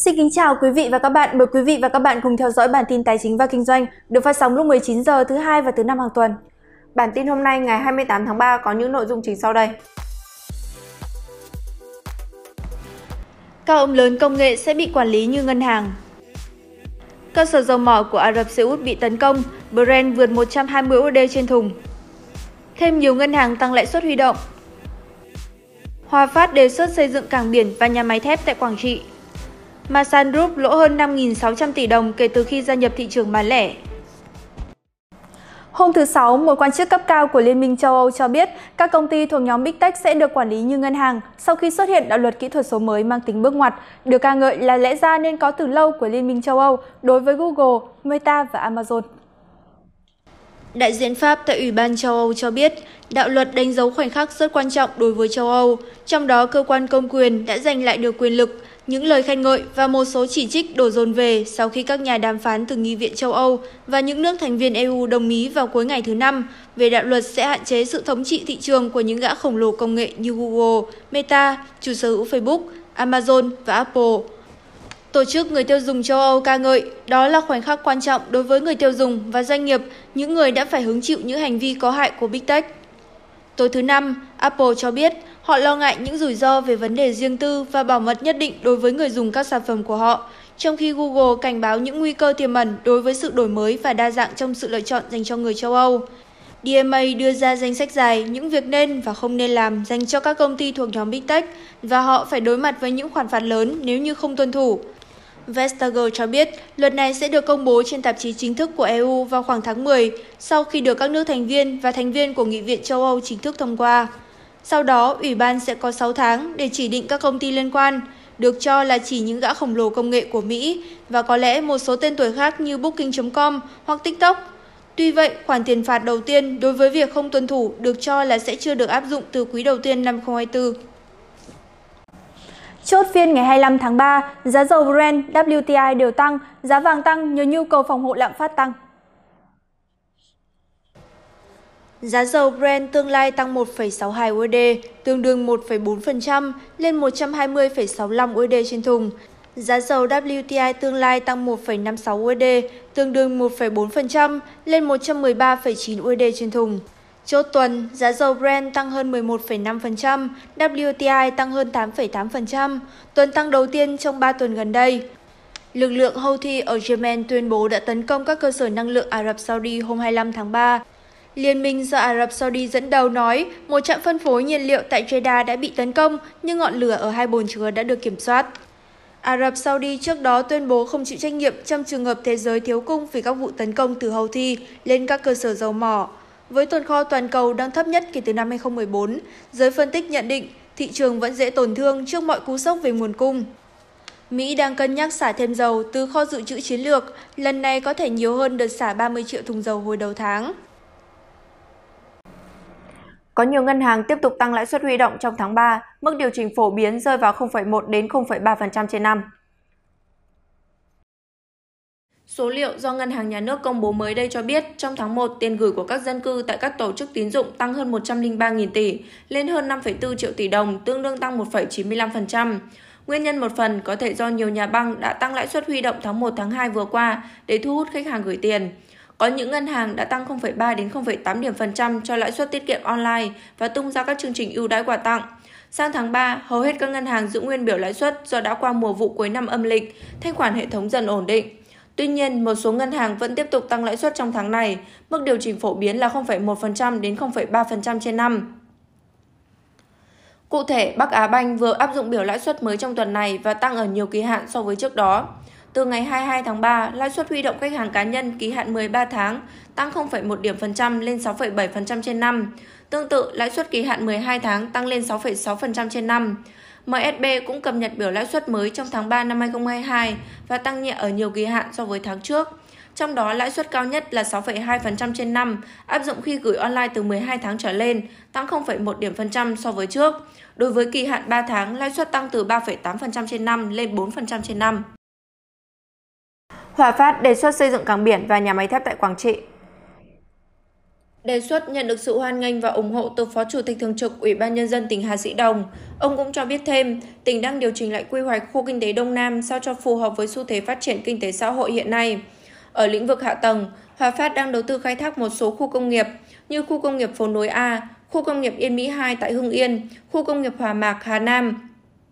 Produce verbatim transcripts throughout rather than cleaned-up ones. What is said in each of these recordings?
Xin kính chào quý vị và các bạn. Mời quý vị và các bạn cùng theo dõi bản tin tài chính và kinh doanh được phát sóng lúc mười chín giờ thứ hai và thứ năm hàng tuần. Bản tin hôm nay ngày hai mươi tám tháng ba có những nội dung chính sau đây. Các ông lớn công nghệ sẽ bị quản lý như ngân hàng. Cơ sở dầu mỏ của Ả Rập Xê Út bị tấn công, Brent vượt một trăm hai mươi đô la trên thùng. Thêm nhiều ngân hàng tăng lãi suất huy động. Hòa Phát đề xuất xây dựng cảng biển và nhà máy thép tại Quảng Trị. Masan Group lỗ hơn năm nghìn sáu trăm tỷ đồng kể từ khi gia nhập thị trường bán lẻ. Hôm thứ Sáu, một quan chức cấp cao của Liên minh châu Âu cho biết các công ty thuộc nhóm Big Tech sẽ được quản lý như ngân hàng sau khi xuất hiện đạo luật kỹ thuật số mới mang tính bước ngoặt, được ca ngợi là lẽ ra nên có từ lâu của Liên minh châu Âu đối với Google, Meta và Amazon. Đại diện Pháp tại Ủy ban châu Âu cho biết, đạo luật đánh dấu khoảnh khắc rất quan trọng đối với châu Âu, trong đó cơ quan công quyền đã giành lại được quyền lực. Những lời khen ngợi và một số chỉ trích đổ dồn về sau khi các nhà đàm phán từ Nghị viện châu Âu và những nước thành viên e u đồng ý vào cuối ngày thứ Năm về đạo luật sẽ hạn chế sự thống trị thị trường của những gã khổng lồ công nghệ như Google, Meta, chủ sở hữu Facebook, Amazon và Apple. Tổ chức Người tiêu dùng châu Âu ca ngợi đó là khoảnh khắc quan trọng đối với người tiêu dùng và doanh nghiệp, những người đã phải hứng chịu những hành vi có hại của Big Tech. Tối thứ Năm, Apple cho biết họ lo ngại những rủi ro về vấn đề riêng tư và bảo mật nhất định đối với người dùng các sản phẩm của họ, trong khi Google cảnh báo những nguy cơ tiềm ẩn đối với sự đổi mới và đa dạng trong sự lựa chọn dành cho người châu Âu. đê em a đưa ra danh sách dài những việc nên và không nên làm dành cho các công ty thuộc nhóm Big Tech và họ phải đối mặt với những khoản phạt lớn nếu như không tuân thủ. Vestager cho biết luật này sẽ được công bố trên tạp chí chính thức của e u vào khoảng tháng mười sau khi được các nước thành viên và thành viên của Nghị viện châu Âu chính thức thông qua. Sau đó, Ủy ban sẽ có sáu tháng để chỉ định các công ty liên quan, được cho là chỉ những gã khổng lồ công nghệ của Mỹ và có lẽ một số tên tuổi khác như Booking chấm com hoặc TikTok. Tuy vậy, khoản tiền phạt đầu tiên đối với việc không tuân thủ được cho là sẽ chưa được áp dụng từ quý đầu tiên năm hai không hai tư. Chốt phiên ngày hai mươi lăm tháng ba, giá dầu Brent, W T I đều tăng, giá vàng tăng nhờ nhu cầu phòng hộ lạm phát tăng. Giá dầu Brent tương lai tăng một phẩy sáu hai đô la, tương đương một phẩy bốn phần trăm lên một trăm hai mươi phẩy sáu lăm đô la trên thùng. Giá dầu W T I tương lai tăng một phẩy năm sáu đô la, tương đương một phẩy bốn phần trăm lên một trăm mười ba phẩy chín đô la trên thùng. Chốt tuần, giá dầu Brent tăng hơn mười một phẩy năm phần trăm, W T I tăng hơn tám phẩy tám phần trăm, tuần tăng đầu tiên trong ba tuần gần đây. Lực lượng Houthi ở Yemen tuyên bố đã tấn công các cơ sở năng lượng Ả Rập Saudi hôm hai mươi lăm tháng ba. Liên minh do Ả Rập Saudi dẫn đầu nói một trạm phân phối nhiên liệu tại Jeddah đã bị tấn công nhưng ngọn lửa ở hai bồn chứa đã được kiểm soát. Ả Rập Saudi trước đó tuyên bố không chịu trách nhiệm trong trường hợp thế giới thiếu cung vì các vụ tấn công từ Houthi lên các cơ sở dầu mỏ. Với tồn kho toàn cầu đang thấp nhất kể từ năm hai không một bốn, giới phân tích nhận định thị trường vẫn dễ tổn thương trước mọi cú sốc về nguồn cung. Mỹ đang cân nhắc xả thêm dầu từ kho dự trữ chiến lược, lần này có thể nhiều hơn đợt xả ba mươi triệu thùng dầu hồi đầu tháng. Có nhiều ngân hàng tiếp tục tăng lãi suất huy động trong tháng ba, mức điều chỉnh phổ biến rơi vào không phẩy một đến không phẩy ba phần trăm trên năm. Số liệu do Ngân hàng Nhà nước công bố mới đây cho biết, trong tháng một, tiền gửi của các dân cư tại các tổ chức tín dụng tăng hơn một trăm lẻ ba nghìn tỷ, lên hơn năm phẩy bốn triệu tỷ đồng, tương đương tăng một phẩy chín mươi lăm phần trăm. Nguyên nhân một phần có thể do nhiều nhà băng đã tăng lãi suất huy động tháng một tháng hai vừa qua để thu hút khách hàng gửi tiền. Có những ngân hàng đã tăng không phẩy ba đến không phẩy tám điểm phần trăm cho lãi suất tiết kiệm online và tung ra các chương trình ưu đãi quà tặng. Sang tháng ba, hầu hết các ngân hàng giữ nguyên biểu lãi suất do đã qua mùa vụ cuối năm âm lịch, thanh khoản hệ thống dần ổn định. Tuy nhiên, một số ngân hàng vẫn tiếp tục tăng lãi suất trong tháng này, mức điều chỉnh phổ biến là không phẩy một phần trăm đến không phẩy ba phần trăm trên năm. Cụ thể, Bắc Á Banh vừa áp dụng biểu lãi suất mới trong tuần này và tăng ở nhiều kỳ hạn so với trước đó. Từ ngày hai mươi hai tháng ba, lãi suất huy động khách hàng cá nhân kỳ hạn mười ba tháng tăng không phẩy một điểm phần trăm lên sáu phẩy bảy phần trăm trên năm. Tương tự, lãi suất kỳ hạn mười hai tháng tăng lên sáu phẩy sáu phần trăm trên năm. em ét bê cũng cập nhật biểu lãi suất mới trong tháng ba năm hai không hai hai và tăng nhẹ ở nhiều kỳ hạn so với tháng trước. Trong đó, lãi suất cao nhất là sáu phẩy hai phần trăm trên năm, áp dụng khi gửi online từ mười hai tháng trở lên, tăng không phẩy một điểm phần trăm so với trước. Đối với kỳ hạn ba tháng, lãi suất tăng từ ba phẩy tám phần trăm trên năm lên bốn phần trăm trên năm. Hòa Phát đề xuất xây dựng cảng biển và nhà máy thép tại Quảng Trị. Đề xuất nhận được sự hoan nghênh và ủng hộ từ Phó Chủ tịch Thường trực Ủy ban Nhân dân tỉnh Hà Sĩ Đồng. Ông cũng cho biết thêm, tỉnh đang điều chỉnh lại quy hoạch khu kinh tế Đông Nam sao cho phù hợp với xu thế phát triển kinh tế xã hội hiện nay. Ở lĩnh vực hạ tầng, Hòa Phát đang đầu tư khai thác một số khu công nghiệp như khu công nghiệp Phố Nối A, khu công nghiệp Yên Mỹ hai tại Hưng Yên, khu công nghiệp Hòa Mạc, Hà Nam.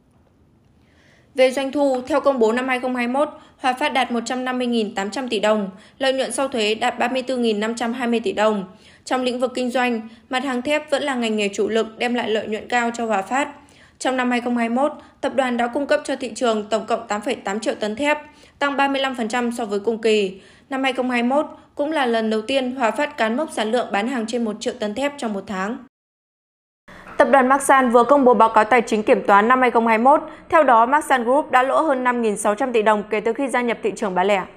Về doanh thu, theo công bố năm hai không hai mốt, Hòa Phát đạt một trăm năm mươi nghìn tám trăm tỷ đồng, lợi nhuận sau thuế đạt ba mươi tư nghìn năm trăm hai mươi tỷ đồng. Trong lĩnh vực kinh doanh, mặt hàng thép vẫn là ngành nghề chủ lực đem lại lợi nhuận cao cho Hòa Phát. Trong năm hai không hai mốt, tập đoàn đã cung cấp cho thị trường tổng cộng tám phẩy tám triệu tấn thép, tăng ba mươi lăm phần trăm so với cùng kỳ. Năm hai không hai mốt cũng là lần đầu tiên Hòa Phát cán mốc sản lượng bán hàng trên một triệu tấn thép trong một tháng. Tập đoàn Masan vừa công bố báo cáo tài chính kiểm toán năm hai không hai mốt. Theo đó, Masan Group đã lỗ hơn năm nghìn sáu trăm tỷ đồng kể từ khi gia nhập thị trường bán lẻ.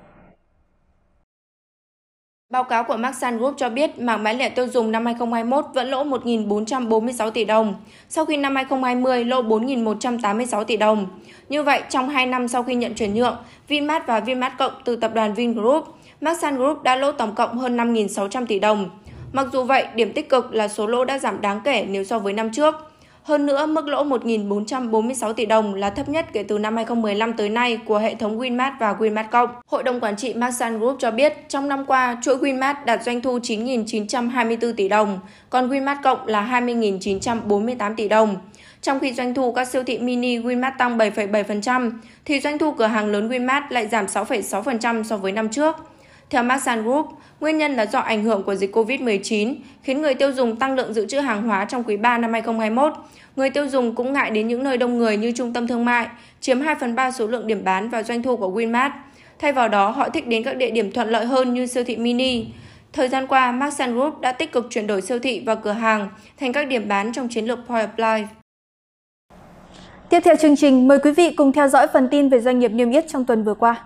Báo cáo của Masan Group cho biết mảng bán lẻ tiêu dùng năm hai không hai mốt vẫn lỗ một nghìn bốn trăm bốn mươi sáu tỷ đồng, sau khi năm hai không hai không lỗ bốn nghìn một trăm tám mươi sáu tỷ đồng. Như vậy, trong hai năm sau khi nhận chuyển nhượng, Vinmart và Vinmart Cộng từ tập đoàn Vingroup, Masan Group đã lỗ tổng cộng hơn năm nghìn sáu trăm tỷ đồng. Mặc dù vậy, điểm tích cực là số lỗ đã giảm đáng kể nếu so với năm trước. Hơn nữa, mức lỗ một nghìn bốn trăm bốn mươi sáu tỷ đồng là thấp nhất kể từ năm hai không một lăm tới nay của hệ thống Winmart và Winmart Cộng. Hội đồng quản trị Masan Group cho biết, trong năm qua, chuỗi Winmart đạt doanh thu chín nghìn chín trăm hai mươi tư tỷ đồng, còn Winmart Cộng là hai mươi nghìn chín trăm bốn mươi tám tỷ đồng. Trong khi doanh thu các siêu thị mini Winmart tăng bảy phẩy bảy phần trăm, thì doanh thu cửa hàng lớn Winmart lại giảm sáu phẩy sáu phần trăm so với năm trước. Theo Masan Group, nguyên nhân là do ảnh hưởng của dịch Covid mười chín khiến người tiêu dùng tăng lượng dự trữ hàng hóa trong quý ba năm hai không hai mốt. Người tiêu dùng cũng ngại đến những nơi đông người như trung tâm thương mại, chiếm hai phần ba số lượng điểm bán và doanh thu của Winmart. Thay vào đó, họ thích đến các địa điểm thuận lợi hơn như siêu thị mini. Thời gian qua, Masan Group đã tích cực chuyển đổi siêu thị và cửa hàng thành các điểm bán trong chiến lược Point of Life. Tiếp theo chương trình, mời quý vị cùng theo dõi phần tin về doanh nghiệp niêm yết trong tuần vừa qua.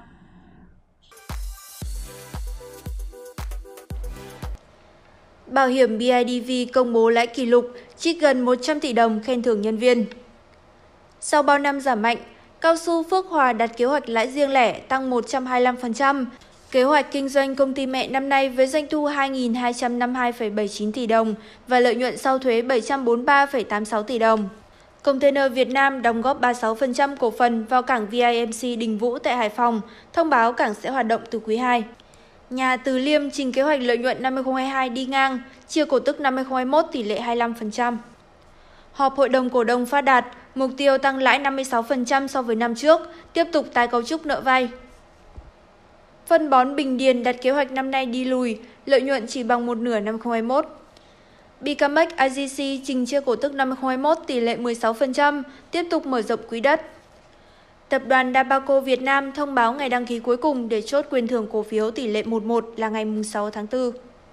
Bảo hiểm bê i đê vê công bố lãi kỷ lục, trích gần một trăm tỷ đồng khen thưởng nhân viên. Sau bao năm giảm mạnh, Cao su Phước Hòa đặt kế hoạch lãi riêng lẻ tăng một trăm hai mươi lăm phần trăm. Kế hoạch kinh doanh công ty mẹ năm nay với doanh thu hai nghìn hai trăm năm mươi hai phẩy bảy mươi chín tỷ đồng và lợi nhuận sau thuế bảy trăm bốn mươi ba phẩy tám mươi sáu tỷ đồng. Container Việt Nam đóng góp ba mươi sáu phần trăm cổ phần vào cảng vê i em xê Đình Vũ tại Hải Phòng, thông báo cảng sẽ hoạt động từ quý hai. Nhà Từ Liêm trình kế hoạch lợi nhuận năm hai không hai hai đi ngang, chia cổ tức năm hai không hai mốt tỷ lệ hai mươi lăm phần trăm. Họp Hội đồng Cổ đông Phát Đạt, mục tiêu tăng lãi năm mươi sáu phần trăm so với năm trước, tiếp tục tái cấu trúc nợ vay. Phân bón Bình Điền đặt kế hoạch năm nay đi lùi, lợi nhuận chỉ bằng một nửa năm hai không hai mốt. Bicamex i giê xê trình chia cổ tức năm hai không hai mốt tỷ lệ mười sáu phần trăm, tiếp tục mở rộng quỹ đất. Tập đoàn Dabaco Việt Nam thông báo ngày đăng ký cuối cùng để chốt quyền thưởng cổ phiếu tỷ lệ một một là ngày sáu tháng tư.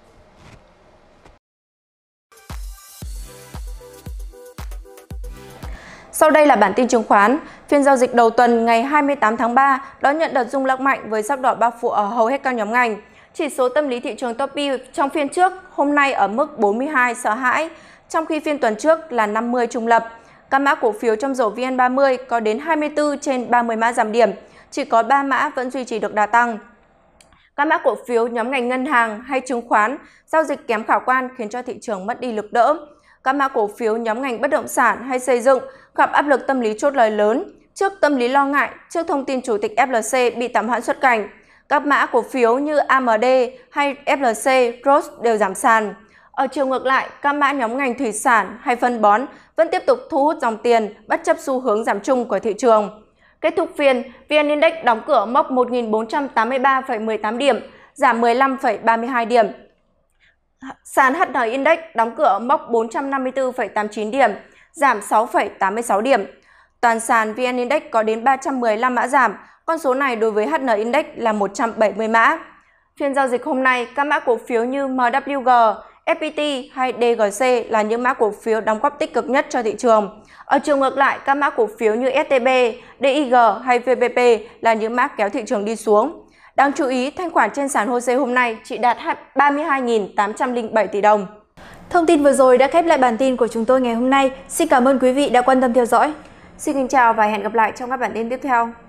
Sau đây là bản tin chứng khoán. Phiên giao dịch đầu tuần ngày hai mươi tám tháng ba đón nhận đợt rung lắc mạnh với sắc đỏ bao phủ ở hầu hết các nhóm ngành. Chỉ số tâm lý thị trường Topy trong phiên trước hôm nay ở mức bốn mươi hai sợ hãi, trong khi phiên tuần trước là năm mươi trung lập. Các mã cổ phiếu trong rổ vê en ba mươi có đến hai mươi tư trên ba mươi mã giảm điểm, chỉ có ba mã vẫn duy trì được đà tăng. Các mã cổ phiếu nhóm ngành ngân hàng hay chứng khoán giao dịch kém khả quan khiến cho thị trường mất đi lực đỡ. Các mã cổ phiếu nhóm ngành bất động sản hay xây dựng gặp áp lực tâm lý chốt lời lớn trước tâm lý lo ngại trước thông tin chủ tịch ép lờ xê bị tạm hoãn xuất cảnh. Các mã cổ phiếu như a em đê hay ép lờ xê, Ross đều giảm sàn. Ở chiều ngược lại, các mã nhóm ngành thủy sản hay phân bón vẫn tiếp tục thu hút dòng tiền bất chấp xu hướng giảm chung của thị trường. Kết thúc phiên, vê en Index đóng cửa mốc một nghìn bốn trăm tám mươi ba phẩy mười tám điểm, giảm mười lăm phẩy ba mươi hai điểm. Sàn hát en Index đóng cửa mốc bốn trăm năm mươi tư phẩy tám mươi chín điểm, giảm sáu phẩy tám mươi sáu điểm. Toàn sàn vê en Index có đến ba trăm mười lăm mã giảm, con số này đối với hát en Index là một trăm bảy mươi mã. Phiên giao dịch hôm nay, các mã cổ phiếu như em vê kép giê, ép pê tê hay đê giê xê là những mã cổ phiếu đóng góp tích cực nhất cho thị trường. Ở chiều ngược lại, các mã cổ phiếu như ét tê bê, đê i giê hay vê pê pê là những mã kéo thị trường đi xuống. Đáng chú ý, thanh khoản trên sàn hô sê hôm nay chỉ đạt ba mươi hai nghìn tám trăm lẻ bảy tỷ đồng. Thông tin vừa rồi đã khép lại bản tin của chúng tôi ngày hôm nay. Xin cảm ơn quý vị đã quan tâm theo dõi. Xin kính chào và hẹn gặp lại trong các bản tin tiếp theo.